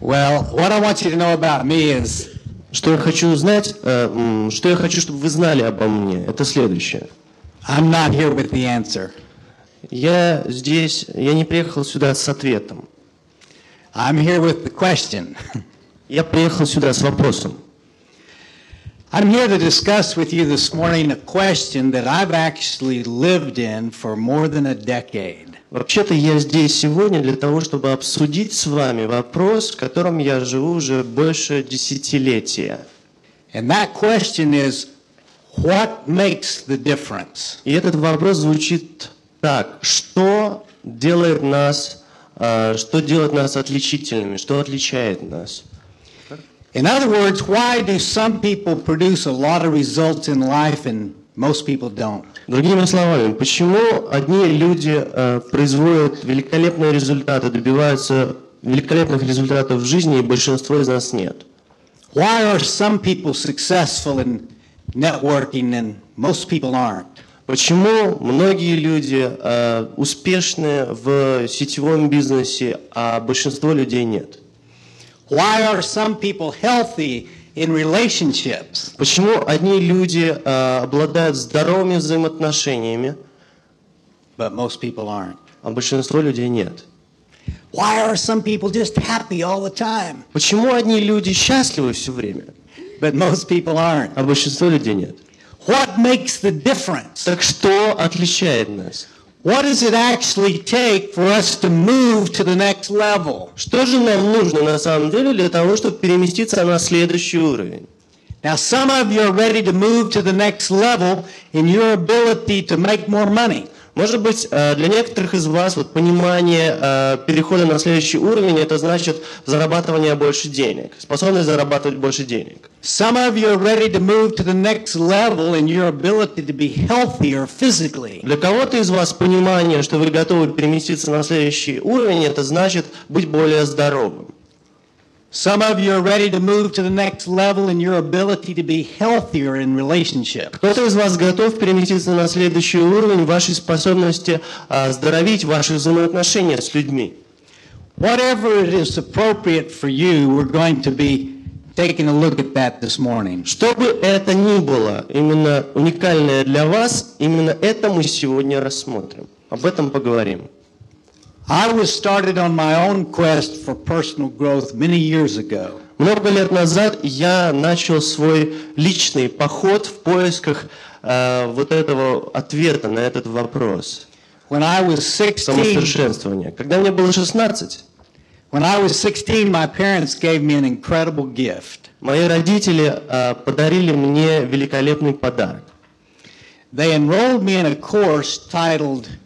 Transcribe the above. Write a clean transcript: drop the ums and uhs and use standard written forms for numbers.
Well, what I want you to know about me is Что я хочу узнать, что я хочу, чтобы вы знали обо мне, это следующее. I'm not here with the answer. Я не приехал сюда с ответом. I'm here with the question. Я приехал сюда с вопросом. I'm here to discuss with you this morning a question that I've actually lived in for more than a decade. Вообще-то я здесь сегодня для того, чтобы обсудить с вами вопрос, в котором я живу уже больше десятилетия. And that question is, what makes the difference? И этот вопрос звучит так: что делает нас отличительными, что отличает нас? In other words, why do some people produce a lot of results in life and most people don't? Другими словами, почему одни люди производят великолепные результаты, добиваются великолепных результатов в жизни, и большинство из нас нет? Why are some people successful in networking and most people aren't? Почему многие люди успешны в сетевом бизнесе, а большинство людей нет? Why are some people healthy in relationships? Почему одни люди обладают здоровыми взаимоотношениями, But most people aren't. а большинство людей нет? Why are some people just happy all the time? Почему одни люди счастливы все время, But most people aren't. а большинство людей нет? What makes the difference? Так что отличает нас? What does it actually take for us to move to the next level? Что же нам нужно на самом деле для того, чтобы переместиться на следующий уровень? Now, some of you are ready to move to the next level in your ability to make more money. Может быть, для некоторых из вас понимание перехода на следующий уровень — это значит зарабатывание больше денег, способность зарабатывать больше денег. Some of you are ready to move to the next level in your ability to be healthier physically. Для кого-то из вас понимание, что вы готовы переместиться на следующий уровень, это значит быть более здоровым. Some of you are ready to move to the next level in your ability to be healthier in relationships. Кто-то из вас готов переместиться на следующий уровень в вашей способности оздоровить ваши взаимоотношения с людьми. Whatever it is appropriate for you, we're going to be taking a look at that this morning. Что бы это ни было, именно уникальное для вас, именно это мы сегодня рассмотрим. Об этом поговорим. I was started on my own quest for personal growth many years ago. Много лет назад я начал свой личный поход в поисках вот этого ответа на этот вопрос. When I was 16, Самосовершенствования. Когда мне было 16, my parents gave me an incredible gift. мои родители подарили мне великолепный подарок. They enrolled me in a course titled